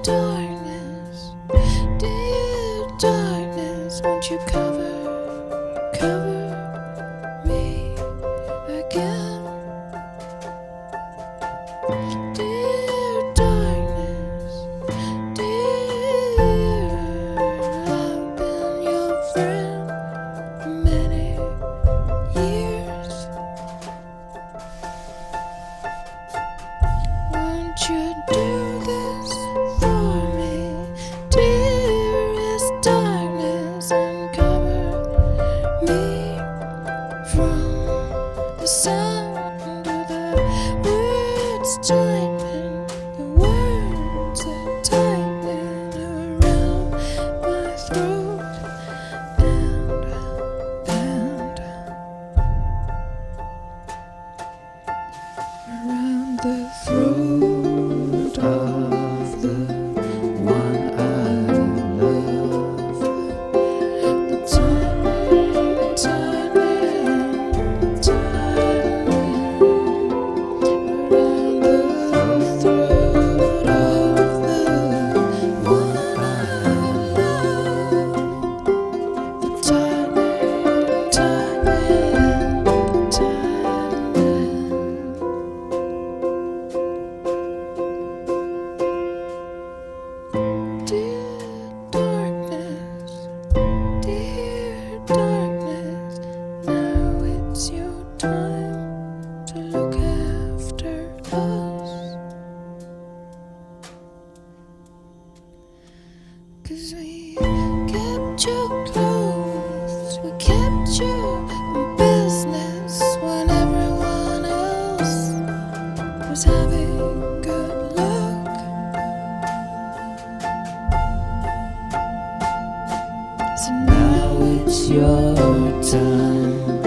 darkness, dear darkness, won't you cover me again? Dear darkness, dear, I've been your friend for many years. Won't you do this for me, dearest darkness, and cover me from the sound of the words typing, the words that tighten around my throat and around the throat of the one I love. The tightening, tightening, tightening around the throat of the one I love. The tightening, tightening, tightening. Dear darkness, dear darkness, now it's your time to look after us. 'Cause we kept you close, we kept you in business when everyone else was having good luck. So now it's your time